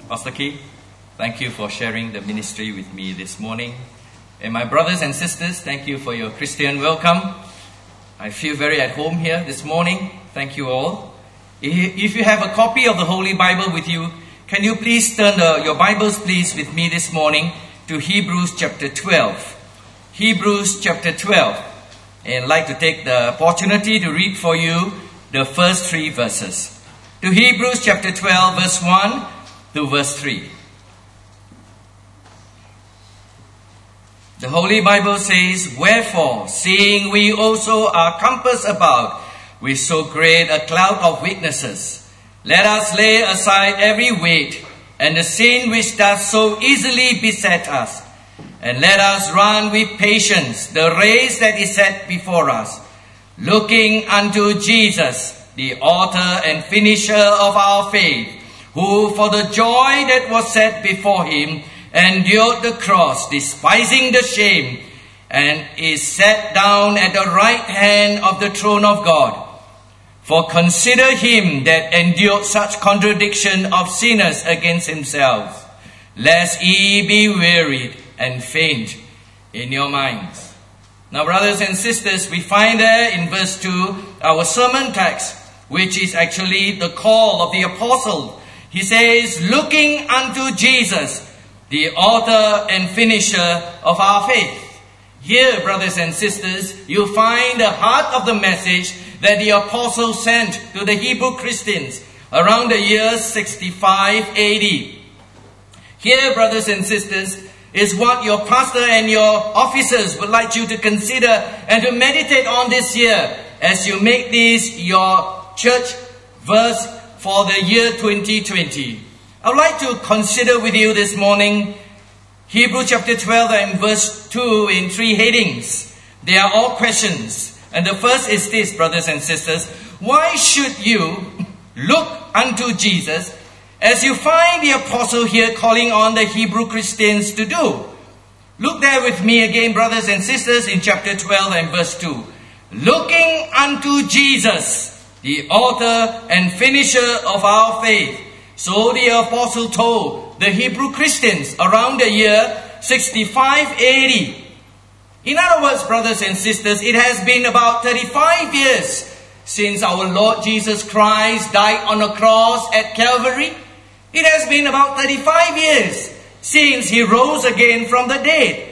Pastor Key, thank you for sharing the ministry with me this morning. And my brothers and sisters, thank you for your Christian welcome. I feel very at home here this morning. Thank you all. If you have a copy of the Holy Bible with you, can you please turn your Bibles please with me this morning to Hebrews chapter 12. Hebrews chapter 12. And I'd like to take the opportunity to read for you the first 3 verses. To Hebrews chapter 12 verse 1 to verse 3. The Holy Bible says, "Wherefore, seeing we also are compassed about with so great a cloud of witnesses, let us lay aside every weight and the sin which doth so easily beset us, and let us run with patience the race that is set before us, looking unto Jesus, the author and finisher of our faith, who for the joy that was set before him endured the cross, despising the shame, and is set down at the right hand of the throne of God. For consider him that endured such contradiction of sinners against himself, lest ye be wearied and faint in your minds." Now, brothers and sisters, we find there in verse 2 our sermon text, which is actually the call of the apostle. He says, "Looking unto Jesus, the author and finisher of our faith." Here, brothers and sisters, you find the heart of the message that the apostle sent to the Hebrew Christians around the year 65 AD. Here, brothers and sisters, is what your pastor and your officers would like you to consider and to meditate on this year as you make this your church verse for the year 2020. I would like to consider with you this morning Hebrews chapter 12 and verse 2 in 3 headings. They are all questions. And the first is this, brothers and sisters: why should you look unto Jesus, as you find the apostle here calling on the Hebrew Christians to do? Look there with me again, brothers and sisters, in chapter 12 and verse 2. "Looking unto Jesus, the author and finisher of our faith." So the apostle told the Hebrew Christians around the year 65 AD. In other words, brothers and sisters, it has been about 35 years since our Lord Jesus Christ died on the cross at Calvary. It has been about 35 years since he rose again from the dead.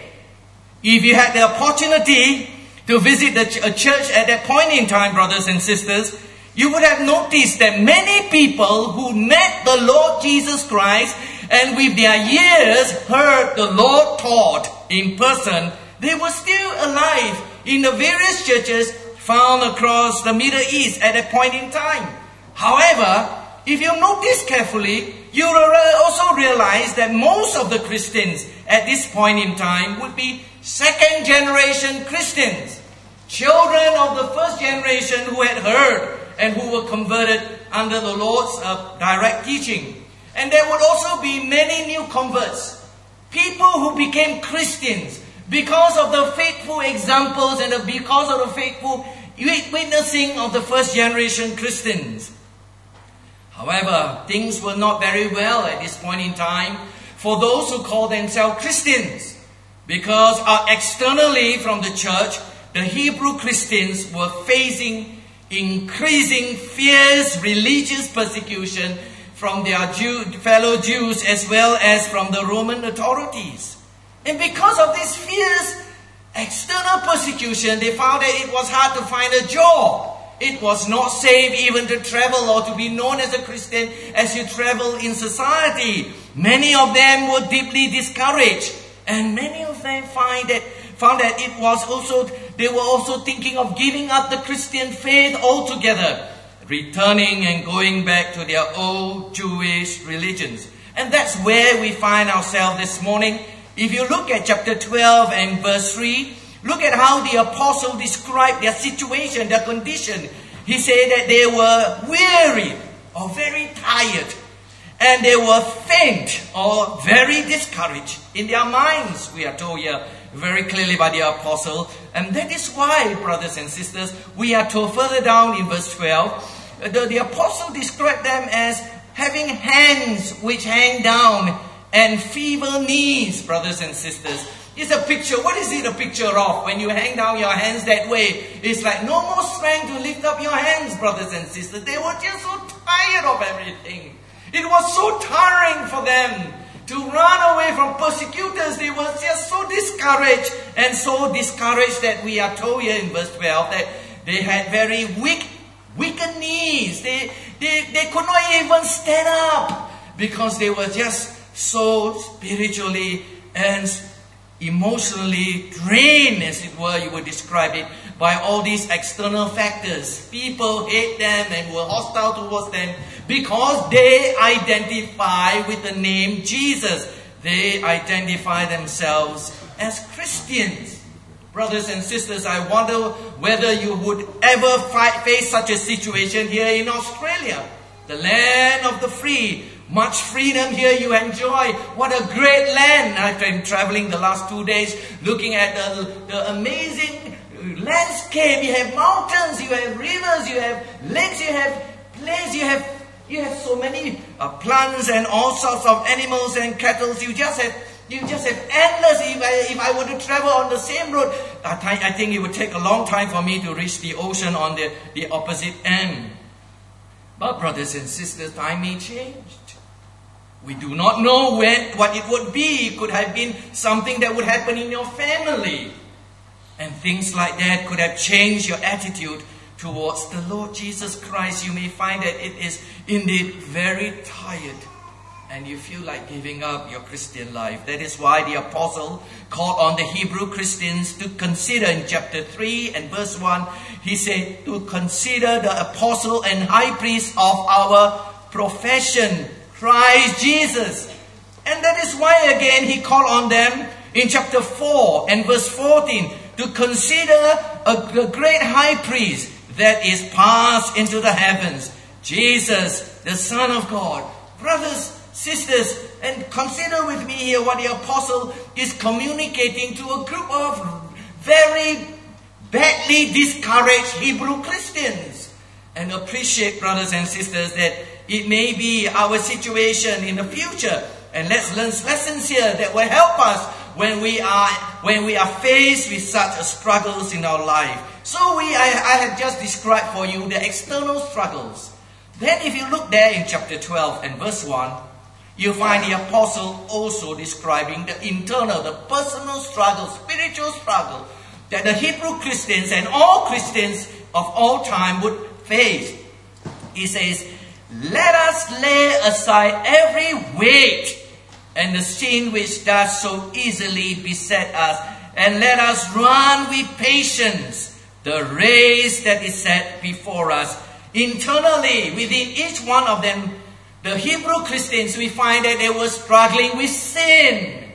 If you had the opportunity to visit a church at that point in time, brothers and sisters, you would have noticed that many people who met the Lord Jesus Christ and with their ears heard the Lord taught in person, they were still alive in the various churches found across the Middle East at that point in time. However, if you notice carefully, you will also realize that most of the Christians at this point in time would be second generation Christians, children of the first generation who had heard and who were converted under the Lord's direct teaching. And there would also be many new converts, people who became Christians because of the faithful examples and because of the faithful witnessing of the first generation Christians. However, things were not very well at this point in time for those who call themselves Christians, because externally from the church, the Hebrew Christians were facing increasing fierce religious persecution from their fellow Jews as well as from the Roman authorities. And because of this fierce external persecution, they found that it was hard to find a job. It was not safe even to travel or to be known as a Christian as you travel in society. Many of them were deeply discouraged, and many of them found that it was also, they were also thinking of giving up the Christian faith altogether, returning and going back to their old Jewish religions. And that's where we find ourselves this morning. If you look at chapter 12 and verse 3, look at how the apostle described their situation, their condition. He said that they were weary or very tired, and they were faint or very discouraged in their minds, we are told here very clearly by the apostle. And that is why, brothers and sisters, we are told further down in verse 12, the apostle described them as having hands which hang down, and feeble knees, brothers and sisters. It's a picture. What is it a picture of? When you hang down your hands that way, it's like no more strength to lift up your hands, brothers and sisters. They were just so tired of everything. It was so tiring for them to run away from persecutors. They were just so discouraged, and so discouraged that we are told here in verse 12 that they had very weakened knees. They could not even stand up because they were just so spiritually and emotionally drained, as it were, you would describe it, by all these external factors. People hate them and were hostile towards them because they identify with the name Jesus. They identify themselves as Christians. Brothers and sisters, I wonder whether you would ever face such a situation here in Australia, the land of the free. Much freedom here you enjoy. What a great land. I've been traveling the last 2 days looking at the amazing landscape. You have mountains, you have rivers, you have lakes, you have plains, you have so many plants and all sorts of animals and cattle. You just have endless. If I were to travel on the same road, I think it would take a long time for me to reach the ocean on the opposite end. But brothers and sisters, time may change. We do not know what it would be. It could have been something that would happen in your family. And things like that could have changed your attitude towards the Lord Jesus Christ. You may find that it is indeed very tired and you feel like giving up your Christian life. That is why the apostle called on the Hebrew Christians to consider in chapter 3 and verse 1. He said to consider the apostle and high priest of our profession, Christ Jesus. And that is why again he called on them in chapter 4 and verse 14 to consider a great high priest that is passed into the heavens, Jesus, the Son of God. Brothers, sisters, and consider with me here what the apostle is communicating to a group of very badly discouraged Hebrew Christians. And appreciate, brothers and sisters, that it may be our situation in the future. And let's learn lessons here that will help us when we are faced with such struggles in our life. So I have just described for you the external struggles. Then if you look there in chapter 12 and verse 1, you find the apostle also describing the internal, the personal struggle, spiritual struggle that the Hebrew Christians and all Christians of all time would face. He says, let us lay aside every weight and the sin which does so easily beset us, and let us run with patience the race that is set before us. Internally, within each one of them, the Hebrew Christians, we find that they were struggling with sin.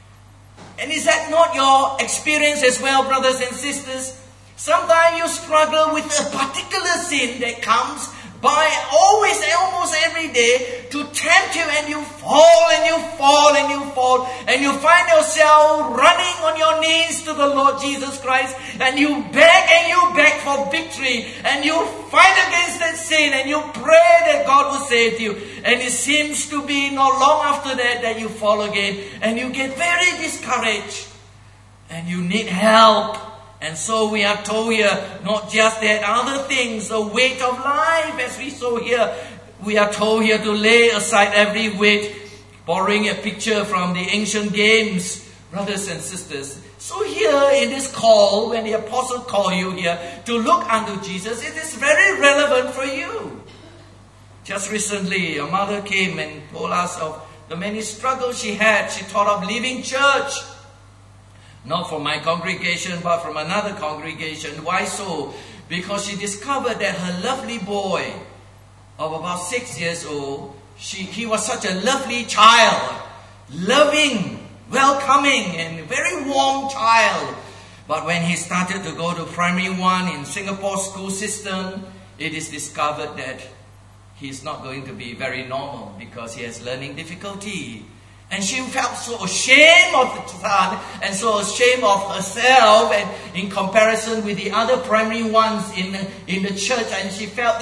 And is that not your experience as well, brothers and sisters? Sometimes you struggle with a particular sin that comes by always, almost every day to tempt you, and you fall and you fall and you fall, and you find yourself running on your knees to the Lord Jesus Christ, and you beg for victory, and you fight against that sin, and you pray that God will save you. And it seems to be not long after that you fall again, and you get very discouraged, and you need help. And so we are told here, not just that other things, the weight of life, as we saw here, we are told here to lay aside every weight, borrowing a picture from the ancient games, brothers and sisters. So here in this call, when the apostle called you here to look unto Jesus, it is very relevant for you. Just recently, a mother came and told us of the many struggles she had. She thought of leaving church. Not from my congregation, but from another congregation. Why so? Because she discovered that her lovely boy of about 6 years old, he was such a lovely child, loving, welcoming, and very warm child. But when he started to go to primary 1 in Singapore school system, it is discovered that he's not going to be very normal because he has learning difficulty. And she felt so ashamed of the son and so ashamed of herself, and in comparison with the other primary ones in the church, and she felt that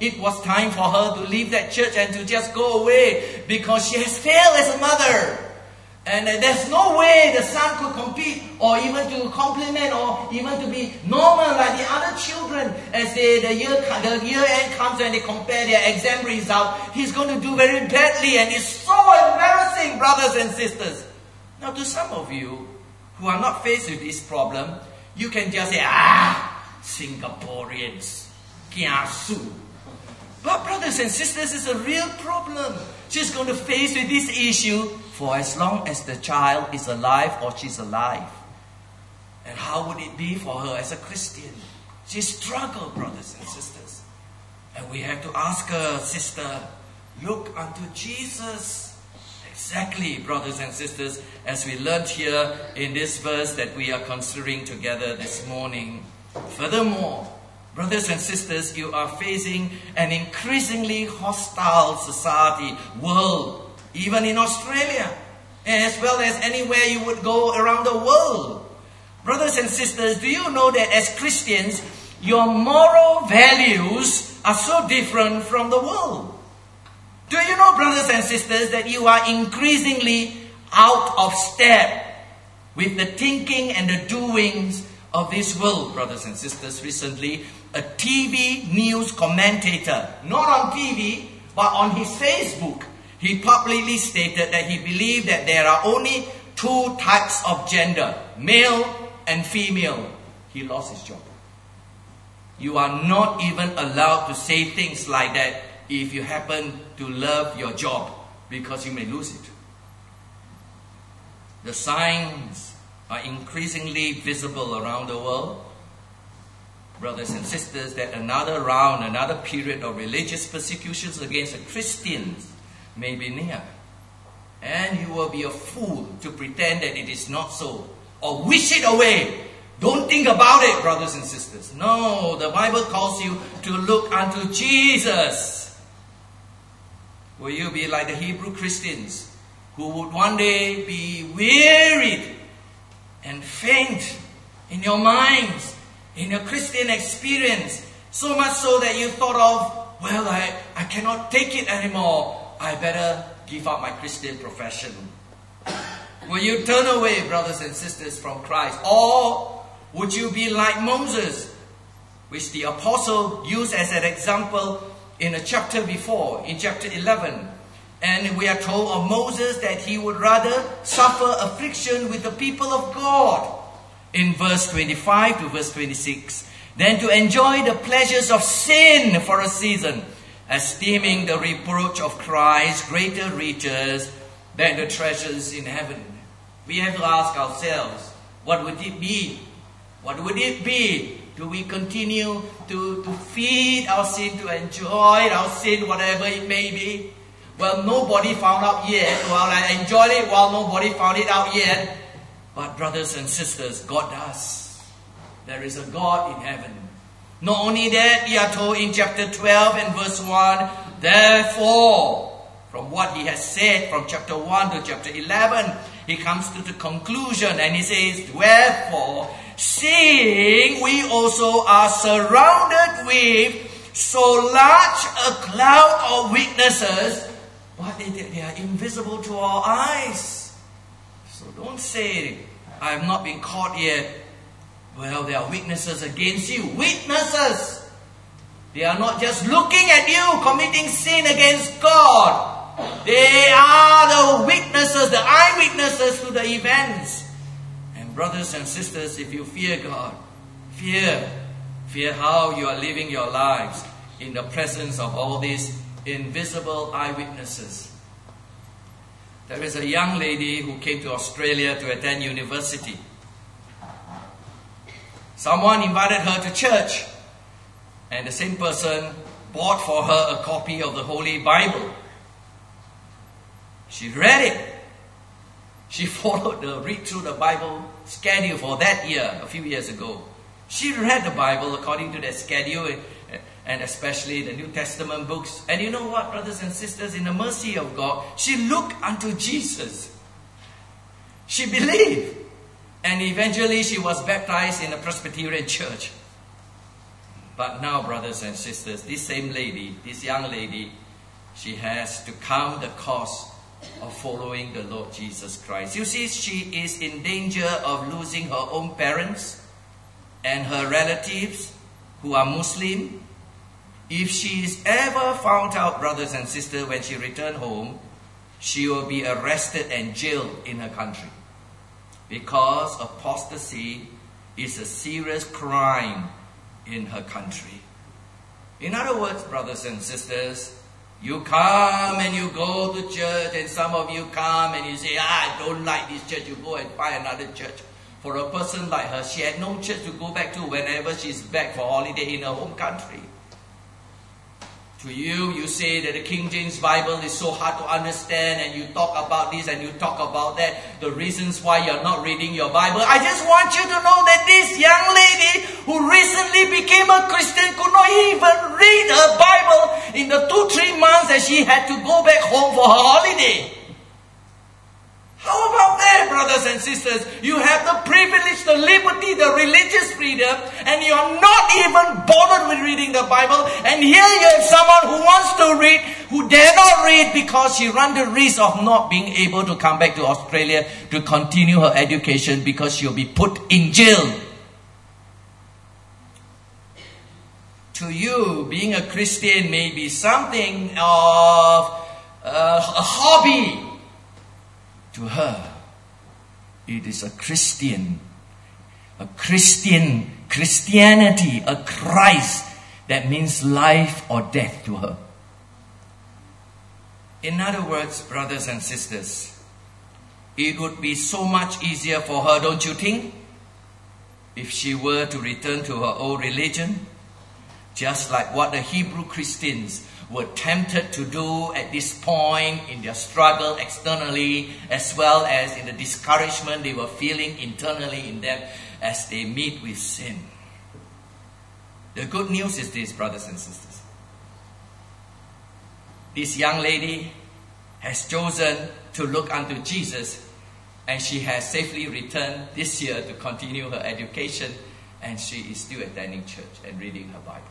it was time for her to leave that church and to just go away because she has failed as a mother. And there's no way the son could compete or even to compliment or even to be normal like the other children. As the year end comes and they compare their exam result, he's going to do very badly, and it's so embarrassing, brothers and sisters. Now to some of you who are not faced with this problem, you can just say, Singaporeans, kiasu. But brothers and sisters, it's a real problem. She's going to face with this issue for as long as the child is alive or she's alive. And how would it be for her as a Christian? She struggled, brothers and sisters. And we have to ask her, sister, look unto Jesus. Exactly, brothers and sisters, as we learned here in this verse that we are considering together this morning. Furthermore, brothers and sisters, you are facing an increasingly hostile society, world, even in Australia, as well as anywhere you would go around the world. Brothers and sisters, do you know that as Christians, your moral values are so different from the world? Do you know, brothers and sisters, that you are increasingly out of step with the thinking and the doings of this world, brothers and sisters? Recently, a TV news commentator, not on TV, but on his Facebook, he publicly stated that he believed that there are only two types of gender, male and female. He lost his job. You are not even allowed to say things like that if you happen to love your job, because you may lose it. The signs are increasingly visible around the world, brothers and sisters, that another round, another period of religious persecutions against the Christians may be near. And you will be a fool to pretend that it is not so, or wish it away. Don't think about it, brothers and sisters. No, the Bible calls you to look unto Jesus. Will you be like the Hebrew Christians who would one day be wearied and faint in your minds, in your Christian experience, so much so that you thought of, well, I cannot take it anymore. I better give up my Christian profession. Will you turn away, brothers and sisters, from Christ? Or would you be like Moses, which the apostle used as an example in a chapter before, in chapter 11. And we are told of Moses that he would rather suffer affliction with the people of God, in verse 25 to verse 26, than to enjoy the pleasures of sin for a season, esteeming the reproach of Christ greater riches than the treasures in heaven. We have to ask ourselves, what would it be? What would it be? Do we continue to feed our sin, to enjoy our sin, whatever it may be? Well, nobody found out yet. Well, I enjoyed it while nobody found it out yet. But brothers and sisters, God does. There is a God in heaven. Not only that, we are told in chapter 12 and verse 1, therefore, from what he has said from chapter 1 to chapter 11, he comes to the conclusion and he says, wherefore, seeing we also are surrounded with so large a cloud of witnesses, but they are invisible to our eyes. So don't say, I have not been caught yet. Well, there are witnesses against you. Witnesses! They are not just looking at you committing sin against God. They are the witnesses, the eyewitnesses to the events. And brothers and sisters, if you fear God, fear how you are living your lives in the presence of all these invisible eyewitnesses. There is a young lady who came to Australia to attend university. Someone invited her to church, and the same person bought for her a copy of the Holy Bible. She read it. She followed the read through the Bible schedule for that year, a few years ago. She read the Bible according to that schedule, and especially the New Testament books. And you know what, brothers and sisters, in the mercy of God, she looked unto Jesus. She believed. And eventually she was baptized in a Presbyterian church. But now, brothers and sisters, this same lady, this young lady, she has to count the cost of following the Lord Jesus Christ. You see, she is in danger of losing her own parents and her relatives who are Muslim. If she is ever found out, brothers and sisters, when she returns home, she will be arrested and jailed in her country. Because apostasy is a serious crime in her country. In other words, brothers and sisters, you come and you go to church, and some of you come and you say, I don't like this church. You go and find another church. For a person like her, she had no church to go back to whenever she's back for holiday in her home country. To you, you say that the King James Bible is so hard to understand, and you talk about this and you talk about that, the reasons why you're not reading your Bible. I just want you to know that this young lady who recently became a Christian could not even read her Bible in the 2-3 months that she had to go back home for her holiday. How about that, brothers and sisters? You have the privilege, the liberty, the religious freedom, and you're not even bothered with reading the Bible. And here you have someone who wants to read, who dare not read because she runs the risk of not being able to come back to Australia to continue her education because she'll be put in jail. To you, being a Christian may be something of a hobby. To her, it is a Christianity, a Christ that means life or death to her. In other words, brothers and sisters, it would be so much easier for her, don't you think, if she were to return to her old religion, just like what the Hebrew Christians were tempted to do at this point in their struggle externally, as well as in the discouragement they were feeling internally in them as they meet with sin. The good news is this, brothers and sisters. This young lady has chosen to look unto Jesus, and she has safely returned this year to continue her education, and she is still attending church and reading her Bible.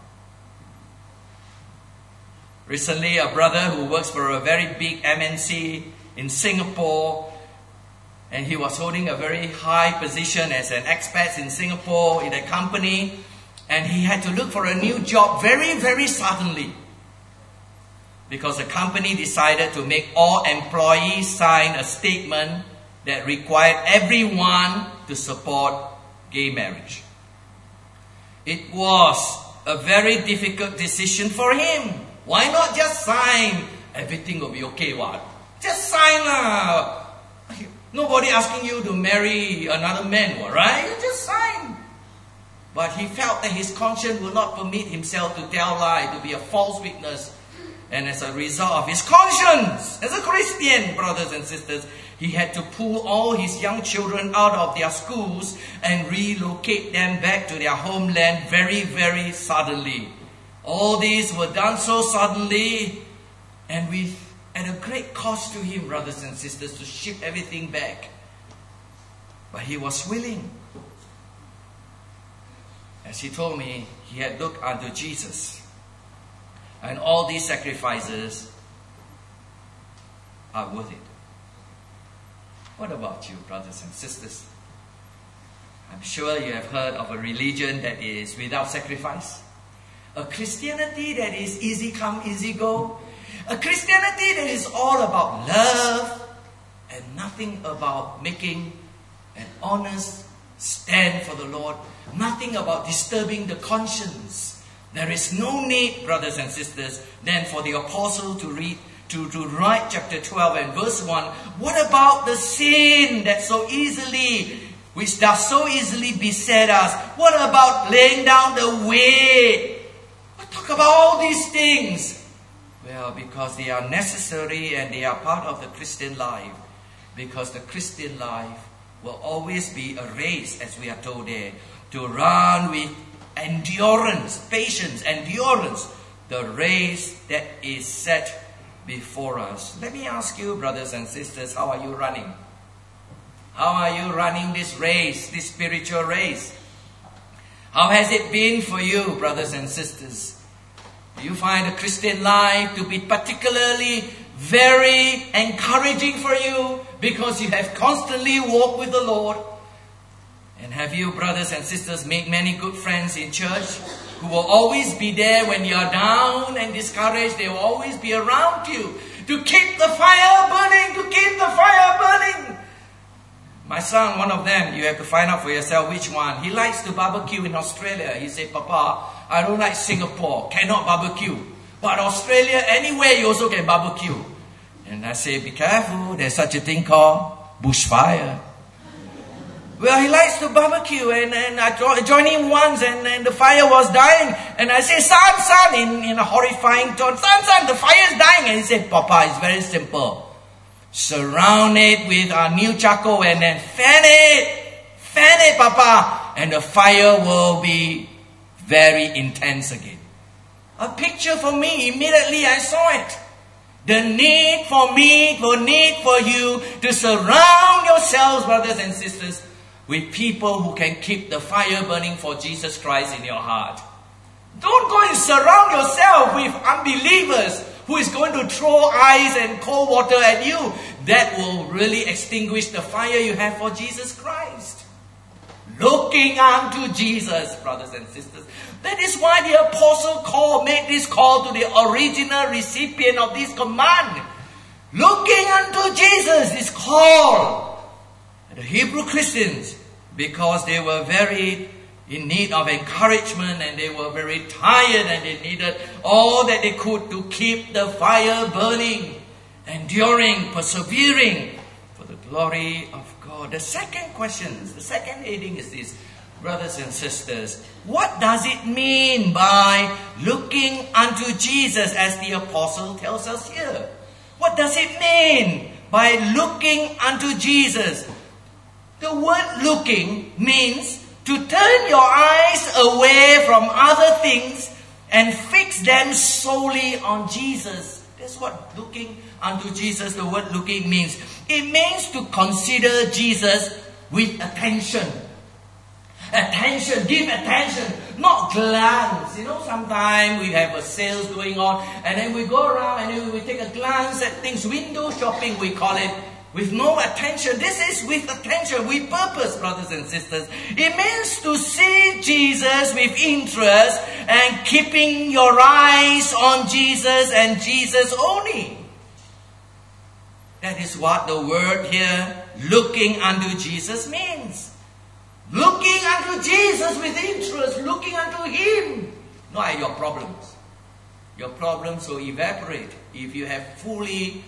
Recently, a brother who works for a very big MNC in Singapore, and he was holding a very high position as an expat in Singapore in a company, and he had to look for a new job very, very suddenly because the company decided to make all employees sign a statement that required everyone to support gay marriage. It was a very difficult decision for him. Why not just sign? Everything will be okay, what? Just sign lah. Nobody asking you to marry another man, right? You just sign. But he felt that his conscience will not permit himself to tell lie, to be a false witness. And as a result of his conscience, as a Christian, brothers and sisters, he had to pull all his young children out of their schools and relocate them back to their homeland very, very suddenly. All these were done so suddenly and at a great cost to him, brothers and sisters, to ship everything back. But he was willing. As he told me, he had looked unto Jesus. And all these sacrifices are worth it. What about you, brothers and sisters? I'm sure you have heard of a religion that is without sacrifice. A Christianity that is easy come, easy go. A Christianity that is all about love and nothing about making an honest stand for the Lord. Nothing about disturbing the conscience. There is no need, brothers and sisters, then for the apostle to write chapter 12 and verse 1. What about the sin that which does so easily beset us? What about laying down the weight? Talk about all these things. Well, because they are necessary and they are part of the Christian life. Because the Christian life will always be a race, as we are told there, to run with endurance, patience, endurance, the race that is set before us. Let me ask you, brothers and sisters, how are you running? How are you running this race, this spiritual race? How has it been for you, brothers and sisters? Do you find the Christian life to be particularly very encouraging for you because you have constantly walked with the Lord? And have you, brothers and sisters, made many good friends in church who will always be there when you are down and discouraged? They will always be around you to keep the fire burning, to keep the fire burning. My son, one of them, you have to find out for yourself which one. He likes to barbecue in Australia. He said, Papa, I don't like Singapore, cannot barbecue. But Australia, anywhere you also can barbecue. And I say, be careful, there's such a thing called bushfire. Well, he likes to barbecue, and I joined him once, and the fire was dying. And I say, son, in a horrifying tone, son, the fire is dying. And he said, Papa, it's very simple. Surround it with our new charcoal and then fan it, Papa, and the fire will be very intense again. A picture for me, immediately I saw it. The need for me, the need for you to surround yourselves, brothers and sisters, with people who can keep the fire burning for Jesus Christ in your heart. Don't go and surround yourself with unbelievers who is going to throw ice and cold water at you. That will really extinguish the fire you have for Jesus Christ. Looking unto Jesus, brothers and sisters. That is why the apostle made this call to the original recipient of this command. Looking unto Jesus is called the Hebrew Christians, because they were very in need of encouragement, and they were very tired, and they needed all that they could to keep the fire burning, enduring, persevering for the glory of God. The second question, the second heading is this, brothers and sisters. What does it mean by looking unto Jesus, as the apostle tells us here? What does it mean by looking unto Jesus? The word looking means to turn your eyes away from other things and fix them solely on Jesus. That's what looking unto Jesus, the word looking means. It means to consider Jesus with attention. Attention, give attention, not glance. You know, sometimes we have a sales going on, and then we go around and then we take a glance at things. Window shopping, we call it. With no attention. This is with attention, with purpose, brothers and sisters. It means to see Jesus with interest and keeping your eyes on Jesus and Jesus only. That is what the word here, looking unto Jesus, means. Looking unto Jesus with interest, looking unto Him. Not your problems. Your problems will evaporate if you have fully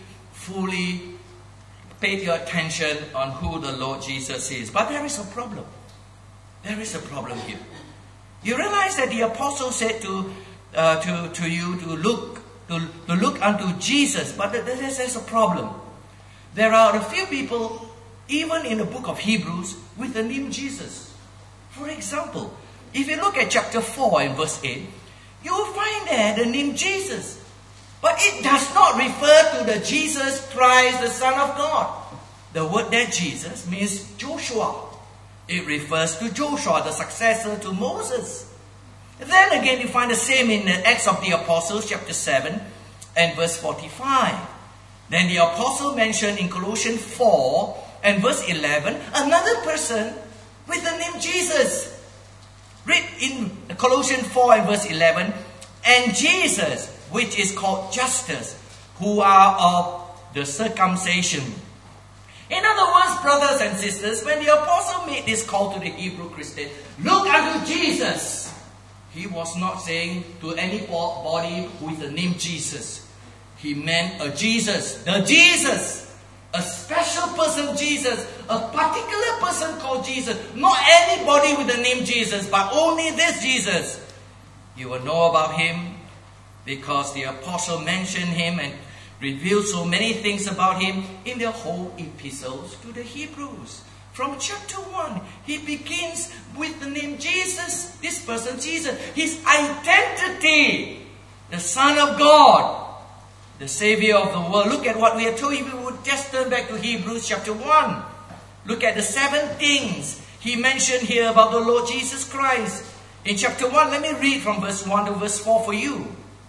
paid your attention on who the Lord Jesus is. But there is a problem. There is a problem here. You realize that the apostle said to you to look unto Jesus, but there's a problem. There are a few people, even in the book of Hebrews, with the name Jesus. For example, if you look at chapter 4 and verse 8, you will find there the name Jesus. But it does not refer to the Jesus Christ, the Son of God. The word there, Jesus, means Joshua. It refers to Joshua, the successor to Moses. Then again, you find the same in the Acts of the Apostles, chapter 7 and verse 45. Then the apostle mentioned in Colossians 4 and verse 11, another person with the name Jesus. Read in Colossians 4 and verse 11, and Jesus, which is called Justus, who are of the circumcision. In other words, brothers and sisters, when the apostle made this call to the Hebrew Christian, look unto Jesus, he was not saying to anybody with the name Jesus. He meant a Jesus, the Jesus, a special person Jesus, a particular person called Jesus. Not anybody with the name Jesus, but only this Jesus. You will know about him because the apostle mentioned him and revealed so many things about him in the whole epistles to the Hebrews. From chapter 1, he begins with the name Jesus. This person, Jesus, his identity, the Son of God, the Savior of the world. Look at what we are told. If we would just turn back to Hebrews chapter 1. Look at the 7 things he mentioned here about the Lord Jesus Christ. In chapter 1, let me read from verse 1 to verse 4 for you.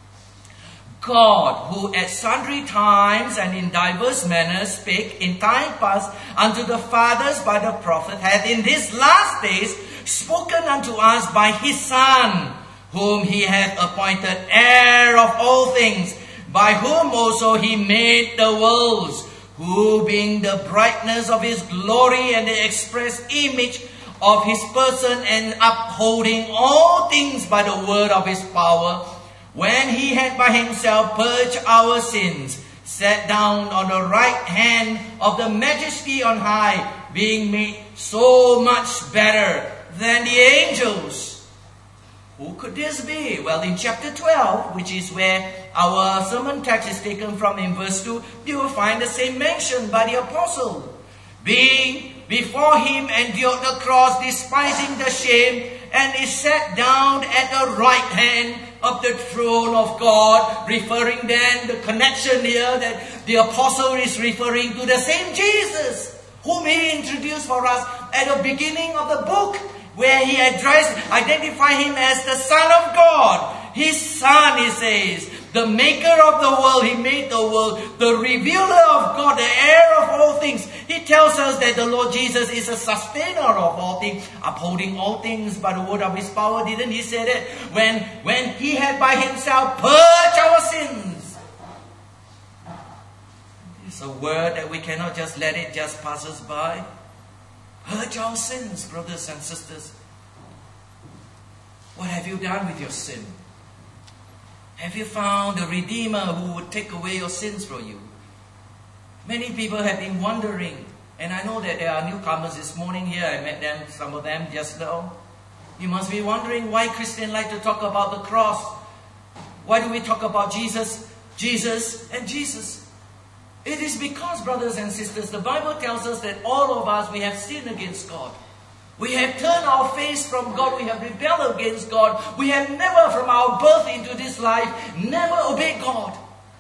God, who at sundry times and in diverse manners spake in time past unto the fathers by the prophet, hath in these last days spoken unto us by his Son, whom he hath appointed heir of all things, by whom also he made the worlds, who being the brightness of his glory and the express image of his person, and upholding all things by the word of his power, when he had by himself purged our sins, sat down on the right hand of the majesty on high, being made so much better than the angels. Who could this be? Well, in chapter 12, which is where our sermon text is taken from in verse 2, you will find the same mention by the apostle. Being before him endured the cross, despising the shame, and is set down at the right hand of the throne of God, referring then the connection here that the apostle is referring to the same Jesus, whom he introduced for us at the beginning of the book, where he identified him as the Son of God. His Son, he says, the maker of the world. He made the world, the revealer of God, the heir of all things. He tells us that the Lord Jesus is a sustainer of all things, upholding all things by the word of his power. Didn't he say that? When he had by himself purged our sins. It's a word that we cannot just let it just pass us by. Purge our sins, brothers and sisters. What have you done with your sin? Have you found a Redeemer who would take away your sins from you? Many people have been wondering, and I know that there are newcomers this morning here. I met them, some of them just now. You must be wondering why Christians like to talk about the cross. Why do we talk about Jesus, Jesus, and Jesus? It is because, brothers and sisters, the Bible tells us that all of us, we have sinned against God. We have turned our face from God. We have rebelled against God. We have never, from our birth into this life, never obeyed God.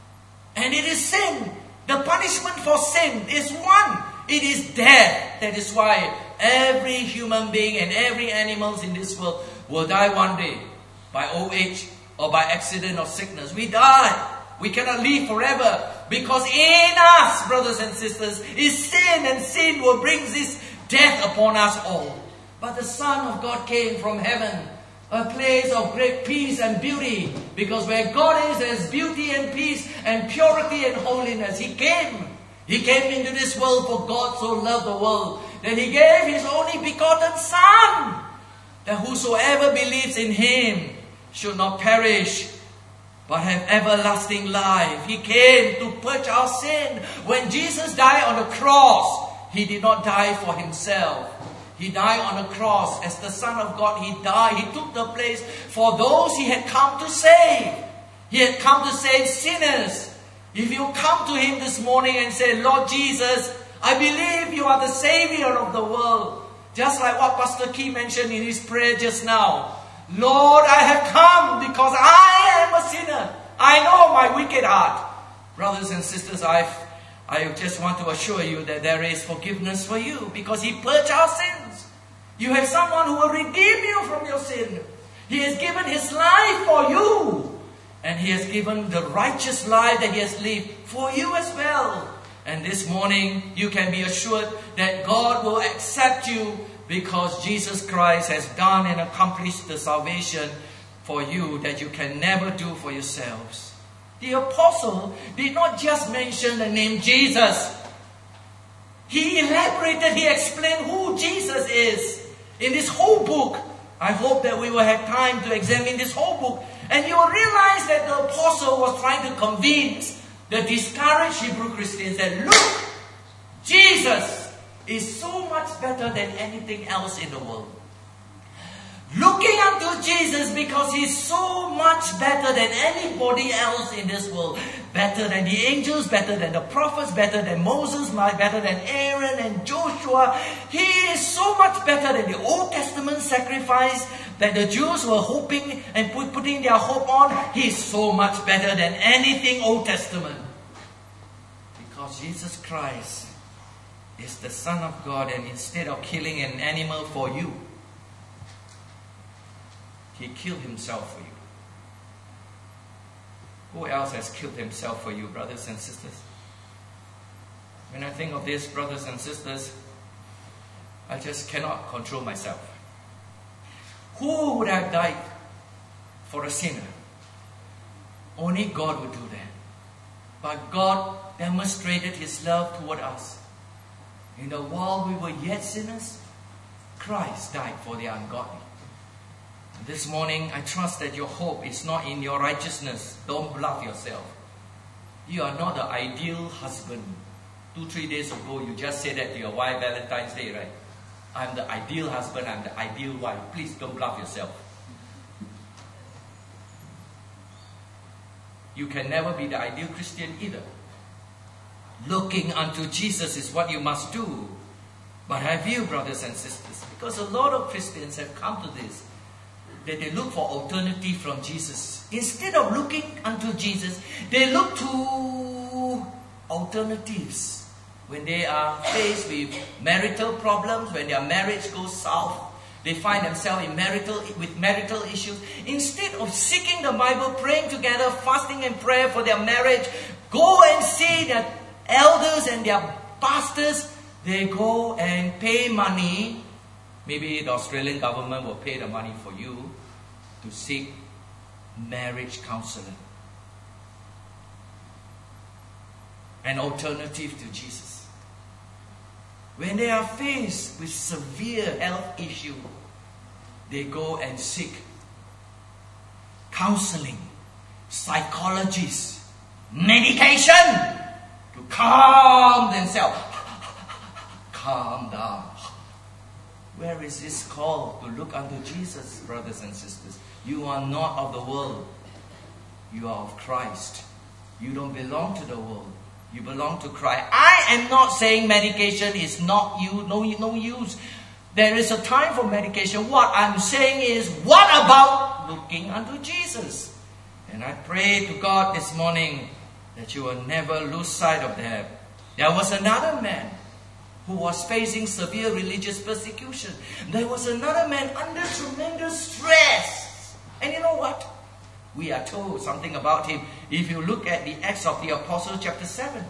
And it is sin. The punishment for sin is one. It is death. That is why every human being and every animal in this world will die one day by old age or by accident or sickness. We die. We cannot live forever because in us, brothers and sisters, is sin, and sin will bring this death upon us all. But the Son of God came from heaven, a place of great peace and beauty, because where God is, there is beauty and peace and purity and holiness. He came. He came into this world, for God so loved the world that He gave His only begotten Son, that whosoever believes in Him should not perish, but have everlasting life. He came to purge our sin. When Jesus died on the cross, He did not die for Himself. He died on the cross as the Son of God. He died. He took the place for those He had come to save. He had come to save sinners. If you come to Him this morning and say, Lord Jesus, I believe You are the Savior of the world. Just like what Pastor Key mentioned in his prayer just now. Lord, I have come because I am a sinner. I know my wicked heart. Brothers and sisters, I just want to assure you that there is forgiveness for you because He purged our sins. You have someone who will redeem you from your sin. He has given His life for you. And He has given the righteous life that He has lived for you as well. And this morning, you can be assured that God will accept you because Jesus Christ has done and accomplished the salvation for you that you can never do for yourselves. The apostle did not just mention the name Jesus. He elaborated, he explained who Jesus is. In this whole book, I hope that we will have time to examine this whole book. And you will realize that the apostle was trying to convince the discouraged Hebrew Christians that, look, Jesus is so much better than anything else in the world. Looking unto Jesus because He's so much better than anybody else in this world. Better than the angels, better than the prophets, better than Moses, better than Aaron and Joshua. He is so much better than the Old Testament sacrifice that the Jews were hoping and putting their hope on. He is so much better than anything Old Testament. Because Jesus Christ is the Son of God, and instead of killing an animal for you, He killed himself for you. Who else has killed himself for you, brothers and sisters? When I think of this, brothers and sisters, I just cannot control myself. Who would have died for a sinner? Only God would do that. But God demonstrated His love toward us. While we were yet sinners, Christ died for the ungodly. This morning, I trust that your hope is not in your righteousness. Don't bluff yourself. You are not the ideal husband. 2-3 days ago, you just said that to your wife, Valentine's Day, right? I'm the ideal husband, I'm the ideal wife. Please don't bluff yourself. You can never be the ideal Christian either. Looking unto Jesus is what you must do. But have you, brothers and sisters? Because a lot of Christians have come to this, that they look for alternative from Jesus. Instead of looking unto Jesus, they look to alternatives. When they are faced with marital problems, when their marriage goes south, they find themselves with marital issues. Instead of seeking the Bible, praying together, fasting and prayer for their marriage, go and see their elders and their pastors. They go and pay money. Maybe the Australian government will pay the money for you to seek marriage counseling. An alternative to Jesus. When they are faced with severe health issue, they go and seek counseling, psychologists, medication to calm themselves. Calm down. Where is this call to look unto Jesus, brothers and sisters? You are not of the world. You are of Christ. You don't belong to the world. You belong to Christ. I am not saying medication is no use. There is a time for medication. What I'm saying is, what about looking unto Jesus? And I pray to God this morning that you will never lose sight of that. There was another man who was facing severe religious persecution. There was another man under tremendous stress. And you know what? We are told something about him. If you look at the Acts of the Apostles chapter 7.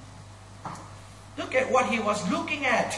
Look at what he was looking at.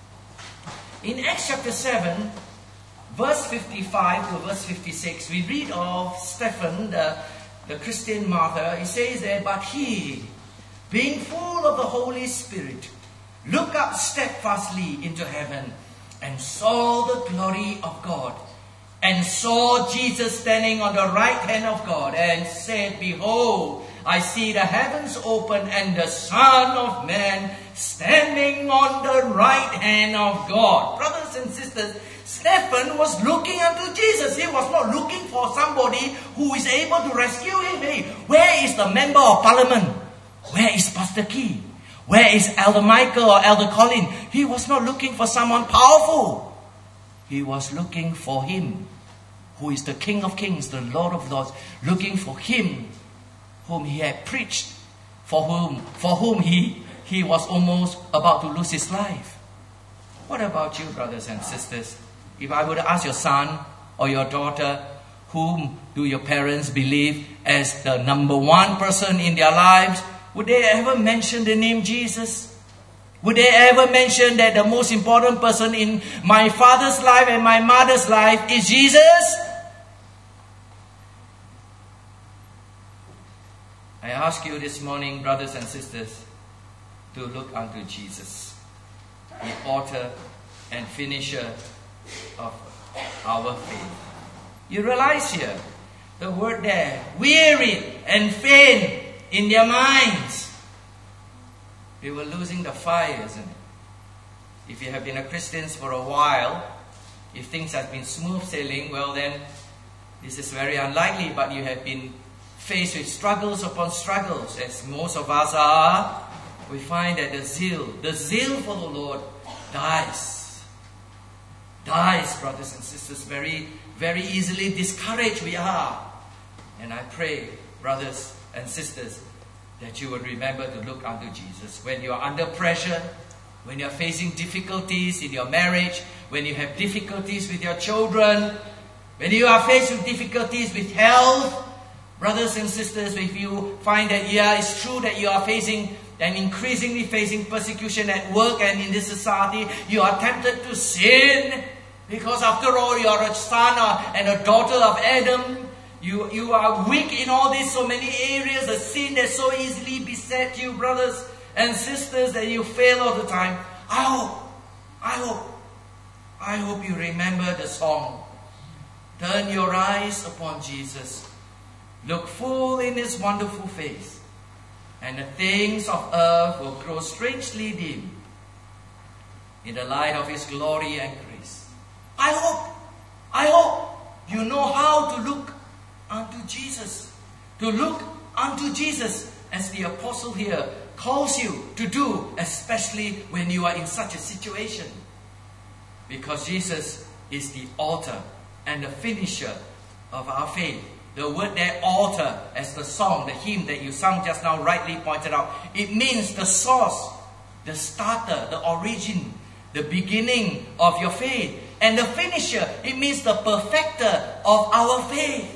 In Acts chapter 7, verse 55 to verse 56, we read of Stephen, the Christian martyr. He says there, but he, being full of the Holy Spirit, looked up steadfastly into heaven and saw the glory of God, and saw Jesus standing on the right hand of God, and said, behold, I see the heavens open and the Son of Man standing on the right hand of God. Brothers and sisters, Stephen was looking unto Jesus. He was not looking for somebody who is able to rescue him. Hey, where is the member of parliament? Where is Pastor Key? Where is Elder Michael or Elder Colin? He was not looking for someone powerful. He was looking for Him, who is the King of Kings, the Lord of Lords, looking for Him whom He had preached, for whom he was almost about to lose his life. What about you, brothers and sisters? If I were to ask your son or your daughter, whom do your parents believe as the number one person in their lives, would they ever mention the name Jesus? Would they ever mention that the most important person in my father's life and my mother's life is Jesus? I ask you this morning, brothers and sisters, to look unto Jesus, the author and finisher of our faith. You realize here, the word there, wearied and faint in their minds. They were losing the fire, isn't it? If you have been a Christian for a while, if things have been smooth sailing, well then, this is very unlikely, but you have been faced with struggles upon struggles, as most of us are. We find that the zeal for the Lord dies, brothers and sisters, very, very easily discouraged we are. And I pray, brothers and sisters, that you will remember to look unto Jesus. When you are under pressure, when you are facing difficulties in your marriage, when you have difficulties with your children, When you are faced with difficulties with health, brothers and sisters, if you find that, yeah, it's true that you are facing and increasingly facing persecution at work and in this society, you are tempted to sin because after all, you are a son and a daughter of Adam. You are weak in all these so many areas, a sin that so easily beset you, brothers and sisters, that you fail all the time. I hope you remember the song. Turn your eyes upon Jesus. Look full in His wonderful face, and the things of earth will grow strangely dim in the light of His glory and grace. I hope you know how to look unto Jesus. To look unto Jesus, as the apostle here calls you to do, especially when you are in such a situation. Because Jesus is the author and the finisher of our faith. The word there, altar, as the song, the hymn that you sung just now rightly pointed out, it means the source, the starter, the origin, the beginning of your faith. And the finisher, it means the perfecter of our faith.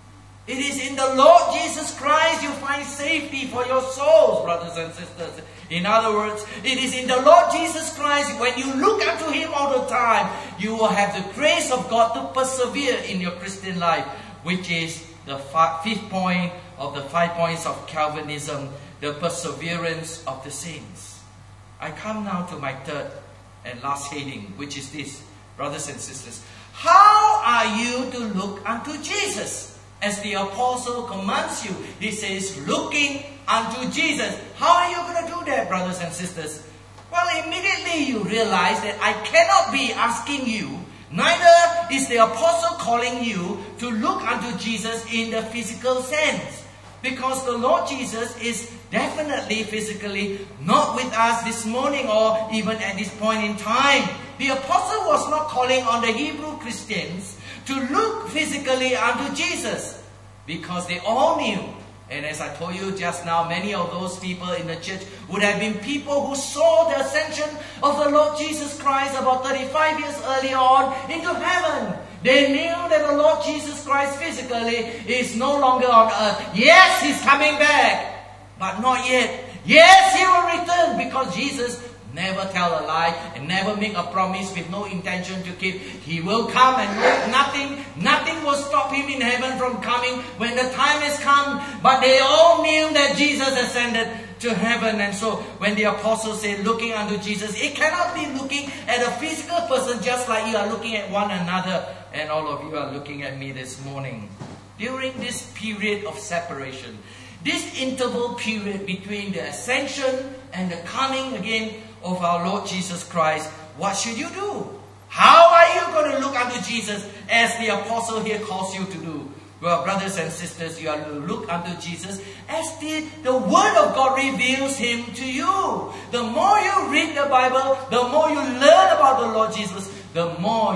It is in the Lord Jesus Christ you find safety for your souls, brothers and sisters. In other words, it is in the Lord Jesus Christ, when you look unto Him all the time, you will have the grace of God to persevere in your Christian life, which is the fifth point of the 5 points of Calvinism, the perseverance of the saints. I come now to my third and last heading, which is this, brothers and sisters. How are you to look unto Jesus? As the apostle commands you, he says, looking unto Jesus. How are you going to do that, brothers and sisters? Well, immediately you realize that I cannot be asking you, neither is the apostle calling you to look unto Jesus in the physical sense. Because the Lord Jesus is definitely physically not with us this morning or even at this point in time. The apostle was not calling on the Hebrew Christians to look physically unto Jesus, because they all knew, and as I told you just now, many of those people in the church would have been people who saw the ascension of the Lord Jesus Christ about 35 years earlier on into heaven. They knew that the Lord Jesus Christ physically is no longer on earth. Yes, He's coming back, but not yet. Yes, He will return, because Jesus never tell a lie and never make a promise with no intention to keep. He will come, and nothing will stop Him in heaven from coming when the time has come. But they all knew that Jesus ascended to heaven. And so when the apostles say looking unto Jesus, it cannot be looking at a physical person just like you are looking at one another, and all of you are looking at me this morning. During this period of separation, this interval period between the ascension and the coming again of our Lord Jesus Christ, what should you do? How are you going to look unto Jesus as the apostle here calls you to do? Well, brothers and sisters, you are to look unto Jesus as the Word of God reveals Him to you. The more you read the Bible, the more you learn about the Lord Jesus, the more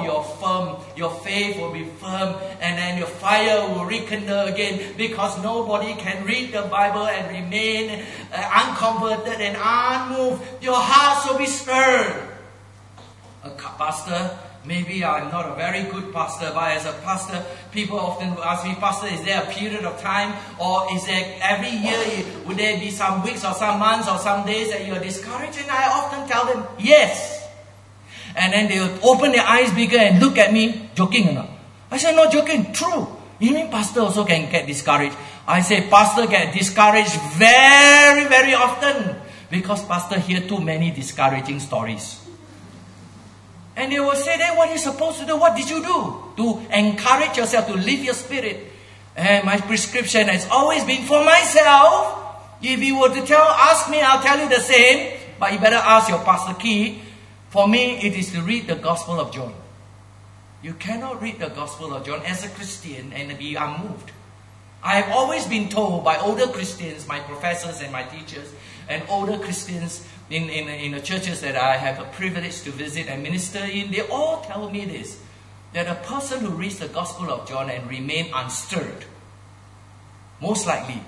your faith will be firm, and then your fire will rekindle again, because nobody can read the Bible and remain unconverted and unmoved. Your hearts will be stirred. A pastor, maybe I'm not a very good pastor, but as a pastor, people often ask me, Pastor, is there a period of time, or is there every year, would there be some weeks or some months or some days that you are discouraged? And I often tell them, yes. And then they will open their eyes bigger and look at me, joking or not? I say, not joking, true. You mean pastor also can get discouraged? I say, pastor get discouraged very, very often, because pastor hear too many discouraging stories. And they will say, then what are you supposed to do? What did you do to encourage yourself, to lift your spirit? And my prescription has always been for myself. If you were to ask me, I'll tell you the same. But you better ask your Pastor Key. For me, it is to read the Gospel of John. You cannot read the Gospel of John as a Christian and be unmoved. I have always been told by older Christians, my professors and my teachers, and older Christians in the churches that I have a privilege to visit and minister in, they all tell me this, that a person who reads the Gospel of John and remain unstirred, most likely,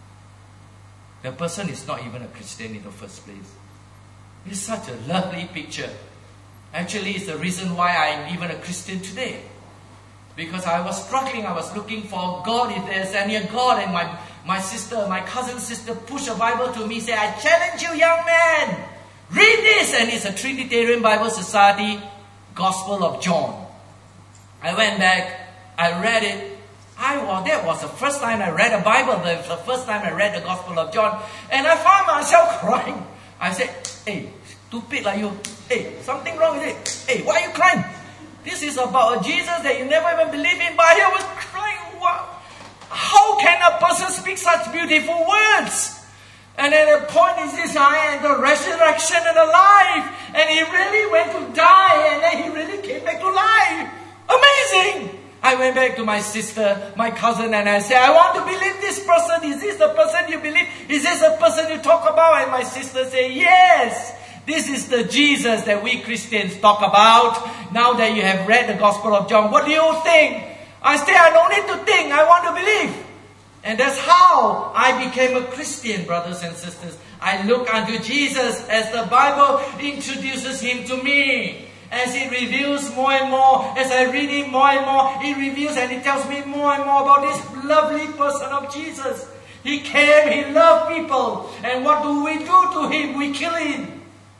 the person is not even a Christian in the first place. It's such a lovely picture. Actually, it's the reason why I'm even a Christian today. Because I was struggling, I was looking for God, if there's any God. And my sister, my cousin's sister pushed a Bible to me, said, I challenge you, young man, read this. And it's a Trinitarian Bible Society, Gospel of John. I went back, I read it. That was the first time I read a Bible, the first time I read the Gospel of John. And I found myself crying. I said, hey, stupid like you. Hey, something wrong with it. Hey, why are you crying? This is about a Jesus that you never even believed in. But I was crying. Wow. How can a person speak such beautiful words? And then the point is this, I am the resurrection and the life. And he really went to die, and then he really came back to life. Amazing! I went back to my sister, my cousin, and I said, I want to believe this person. Is this the person you believe? Is this the person you talk about? And my sister said, yes. This is the Jesus that we Christians talk about. Now that you have read the Gospel of John, what do you think? I said, I don't need to think. I want to believe. And that's how I became a Christian, brothers and sisters. I look unto Jesus as the Bible introduces him to me. As it reveals more and more, as I read it more and more, it reveals and it tells me more and more about this lovely person of Jesus. He came, he loved people. And what do we do to him? We kill him.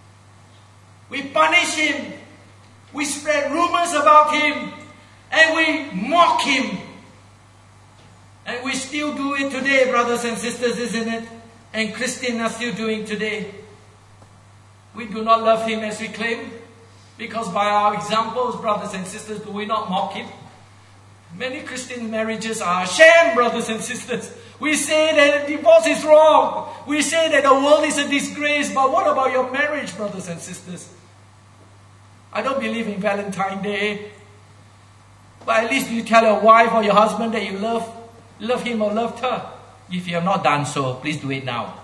We punish him. We spread rumors about him. And we mock him. And we still do it today, brothers and sisters, isn't it? And Christians are still doing today. We do not love him as we claim. Because by our examples, brothers and sisters, do we not mock him? Many Christian marriages are a sham, brothers and sisters. We say that divorce is wrong. We say that the world is a disgrace. But what about your marriage, brothers and sisters? I don't believe in Valentine's Day. But at least you tell your wife or your husband that you love him or loved her. If you have not done so, please do it now.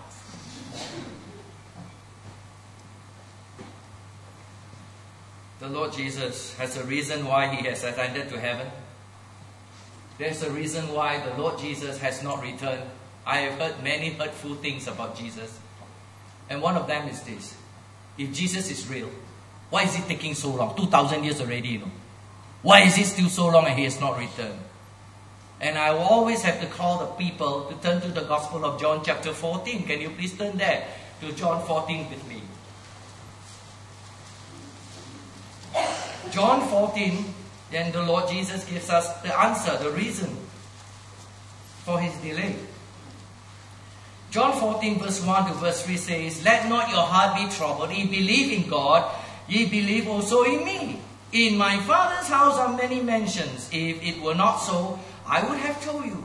The Lord Jesus has a reason why he has ascended to heaven. There's a reason why the Lord Jesus has not returned. I have heard many hurtful things about Jesus. And one of them is this. If Jesus is real, why is it taking so long? 2,000 years already, you know. Why is it still so long and he has not returned? And I will always have to call the people to turn to the Gospel of John chapter 14. Can you please turn there to John 14 with me? John 14, then the Lord Jesus gives us the answer, the reason for his delay. John 14 verse 1 to verse 3 says, let not your heart be troubled. Ye believe in God, ye believe also in me. In my Father's house are many mansions. If it were not so, I would have told you.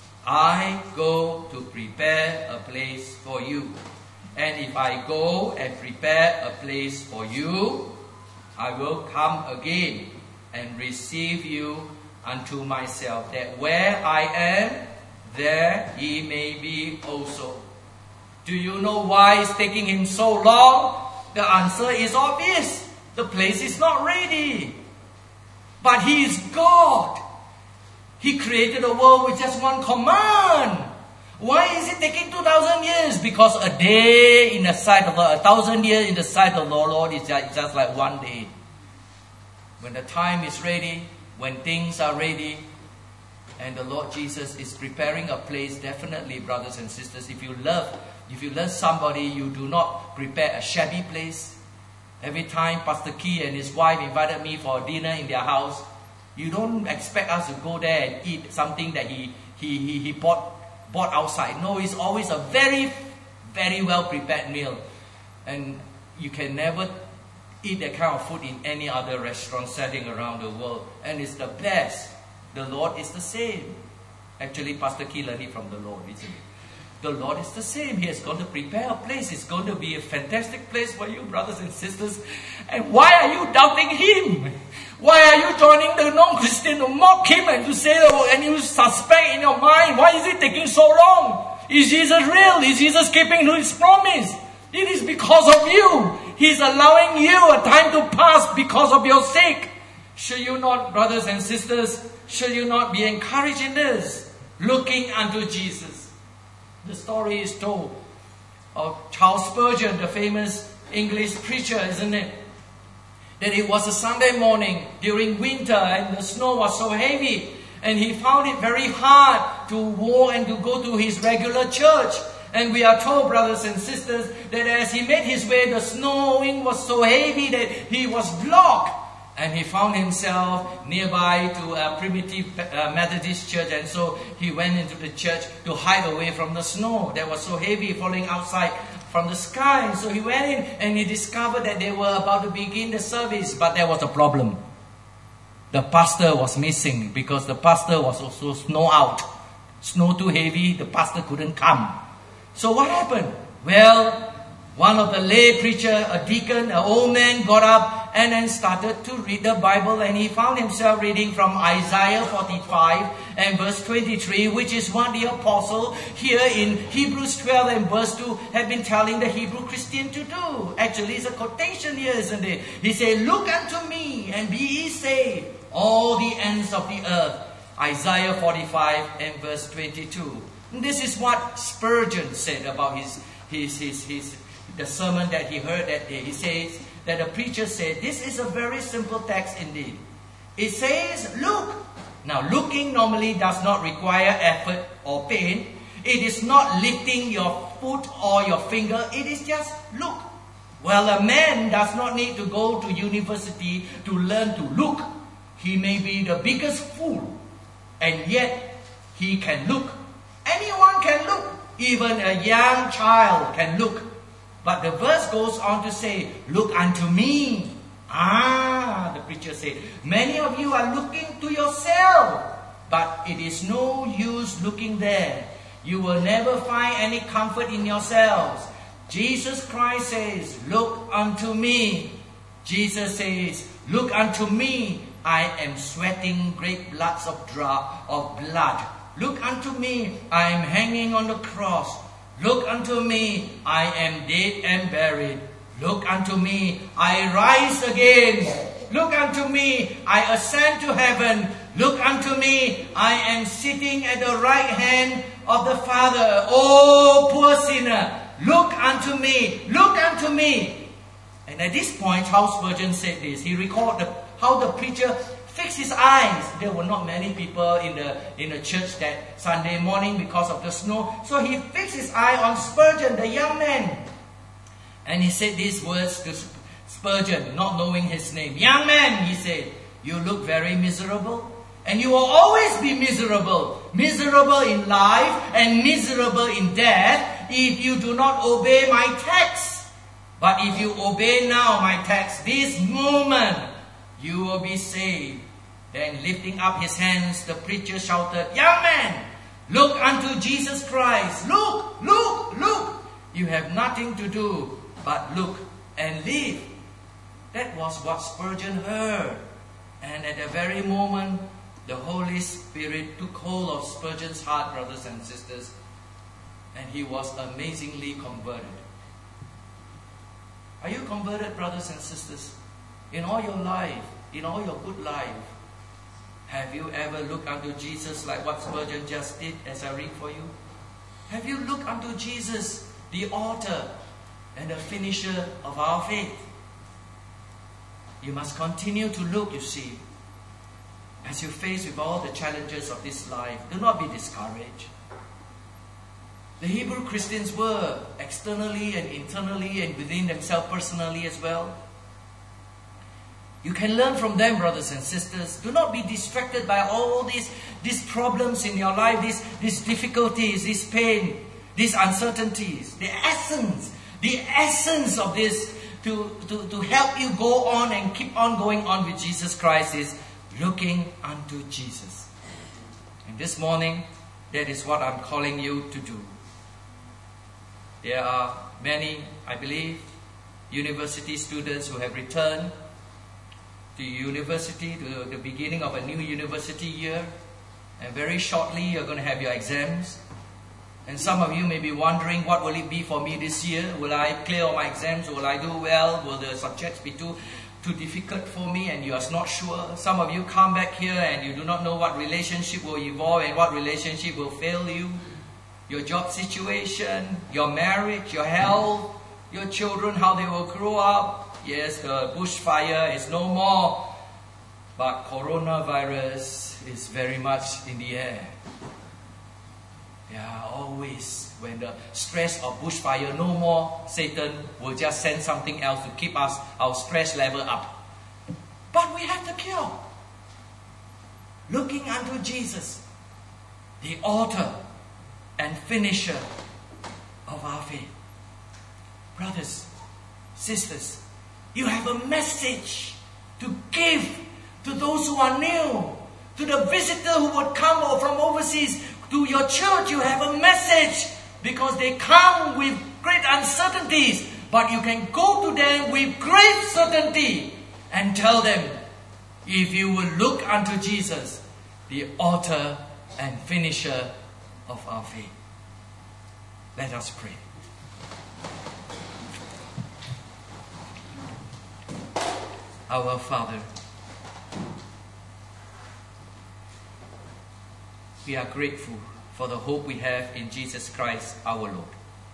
I go to prepare a place for you. And if I go and prepare a place for you, I will come again and receive you unto myself, that where I am, there ye may be also. Do you know why it's taking him so long? The answer is obvious. The place is not ready. But he is God. He created a world with just one command. Why is it taking 2,000 years? Because a day in the sight of the 1,000 years in the sight of the Lord is just like one day. When the time is ready, when things are ready, and the Lord Jesus is preparing a place, definitely, brothers and sisters, if you love somebody, you do not prepare a shabby place. Every time Pastor Key and his wife invited me for a dinner in their house, you don't expect us to go there and eat something that he bought outside. No, it's always a very, very well prepared meal. And you can never eat that kind of food in any other restaurant setting around the world. And it's the best. The Lord is the same. Actually, Pastor Key learned it from the Lord, isn't it? The Lord is the same. He has gone to prepare a place. It's going to be a fantastic place for you, brothers and sisters. And why are you doubting Him? Why are you joining the non-Christian to mock Him and to say, and you suspect in your mind, why is it taking so long? Is Jesus real? Is Jesus keeping His promise? It is because of you. He's allowing you a time to pass because of your sake. Should you not, brothers and sisters, should you not be encouraged in this? Looking unto Jesus. The story is told of Charles Spurgeon, the famous English preacher, isn't it? that it was a Sunday morning during winter and the snow was so heavy. And he found it very hard to walk and to go to his regular church. And we are told, brothers and sisters, that as he made his way, the snowing was so heavy that he was blocked. And he found himself nearby to a primitive Methodist church. And so he went into the church to hide away from the snow that was so heavy falling outside from the sky. So he went in and he discovered that they were about to begin the service. But there was a problem. The pastor was missing because the pastor was also snow out. Snow too heavy, the pastor couldn't come. So what happened? Well, one of the lay preacher, a deacon, an old man got up and then started to read the Bible, and he found himself reading from Isaiah 45 and verse 23, which is what the apostle here in Hebrews 12 and verse 2 had been telling the Hebrew Christian to do. Actually, it's a quotation here, isn't it? He said, "Look unto me and be ye saved, all the ends of the earth." Isaiah 45 and verse 22. This is what Spurgeon said about the sermon that he heard that day. He says that the preacher said, this is a very simple text indeed. It says, look. Now, looking normally does not require effort or pain. It is not lifting your foot or your finger. It is just look. Well, a man does not need to go to university to learn to look. He may be the biggest fool, and yet he can look. Anyone can look. Even a young child can look. But the verse goes on to say, look unto me. The preacher said, many of you are looking to yourself, but it is no use looking there. You will never find any comfort in yourselves. Jesus Christ says, look unto me. Jesus says, look unto me. I am sweating great floods of blood. Look unto me. I am hanging on the cross. Look unto me, I am dead and buried. Look unto me, I rise again. Look unto me, I ascend to heaven. Look unto me, I am sitting at the right hand of the Father. Oh, poor sinner, look unto me, look unto me. And at this point, Charles Spurgeon said this. He recalled how the preacher fixed his eyes. There were not many people in the church that Sunday morning because of the snow. So he fixed his eye on Spurgeon, the young man. And he said these words to Spurgeon, not knowing his name. Young man, he said, you look very miserable. And you will always be miserable. Miserable in life and miserable in death if you do not obey my text. But if you obey now my text, this moment, you will be saved. Then lifting up his hands, the preacher shouted, young man, look unto Jesus Christ. Look, look, look. You have nothing to do but look and live. That was what Spurgeon heard. And at the very moment, the Holy Spirit took hold of Spurgeon's heart, brothers and sisters, and he was amazingly converted. Are you converted, brothers and sisters? In all your life, in all your good life, have you ever looked unto Jesus like what Spurgeon just did as I read for you? Have you looked unto Jesus, the author and the finisher of our faith? You must continue to look, you see, as you face with all the challenges of this life. Do not be discouraged. The Hebrew Christians were externally and internally and within themselves personally as well. You can learn from them, brothers and sisters. Do not be distracted by all these problems in your life, these difficulties, this pain, these uncertainties. The essence of this to help you go on and keep on going on with Jesus Christ is looking unto Jesus. And this morning, that is what I'm calling you to do. There are many, I believe, university students who have returned to university, to the beginning of a new university year. And very shortly, you're going to have your exams. And some of you may be wondering, what will it be for me this year? Will I clear all my exams? Will I do well? Will the subjects be too difficult for me? And you are not sure. Some of you come back here and you do not know what relationship will evolve and what relationship will fail you. Your job situation, your marriage, your health, your children, how they will grow up. Yes, the bushfire is no more, but coronavirus is very much in the air. Yeah, always when the stress of bushfire no more, Satan will just send something else to keep our stress level up. But we have the cure. Looking unto Jesus, the author and finisher of our faith. Brothers, sisters, you have a message to give to those who are new, to the visitor who would come from overseas. To your church, you have a message, because they come with great uncertainties, but you can go to them with great certainty and tell them, if you will look unto Jesus, the author and finisher of our faith. Let us pray. Our Father, we are grateful for the hope we have in Jesus Christ our Lord.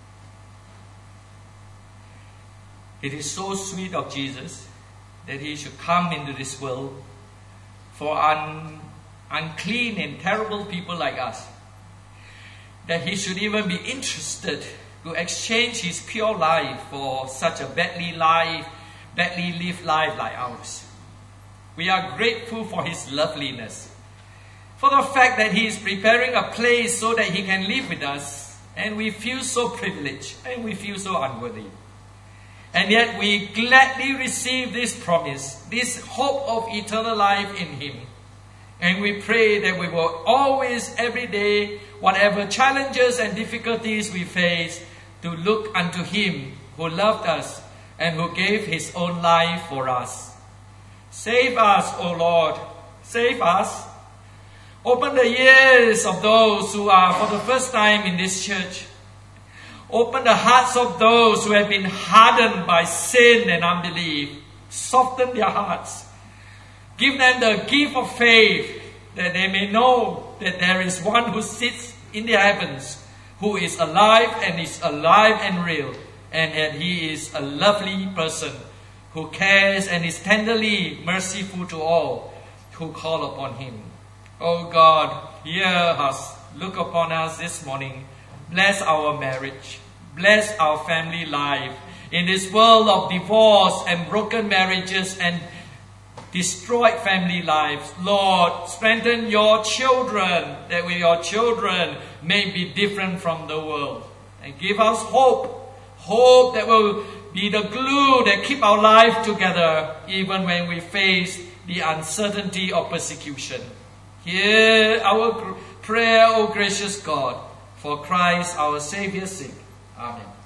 It is so sweet of Jesus that He should come into this world for unclean and terrible people like us. That He should even be interested to exchange His pure life for such a badly lived life like ours. We are grateful for His loveliness, for the fact that He is preparing a place so that He can live with us, and we feel so privileged and we feel so unworthy. And yet we gladly receive this promise, this hope of eternal life in Him. And we pray that we will always, every day, whatever challenges and difficulties we face, to look unto Him who loved us and who gave His own life for us. Save us, O Lord, save us. Open the ears of those who are for the first time in this church. Open the hearts of those who have been hardened by sin and unbelief. Soften their hearts. Give them the gift of faith, that they may know that there is one who sits in the heavens, who is alive and real, and that He is a lovely person who cares and is tenderly merciful to all who call upon Him. Oh God, hear us, look upon us this morning. Bless our marriage, bless our family life. In this world of divorce and broken marriages and destroyed family lives, Lord, strengthen your children, that we, your children, may be different from the world. And give us hope that will be the glue that keep our life together, even when we face the uncertainty of persecution. Hear our prayer, O gracious God, for Christ our Saviour's sake. Amen.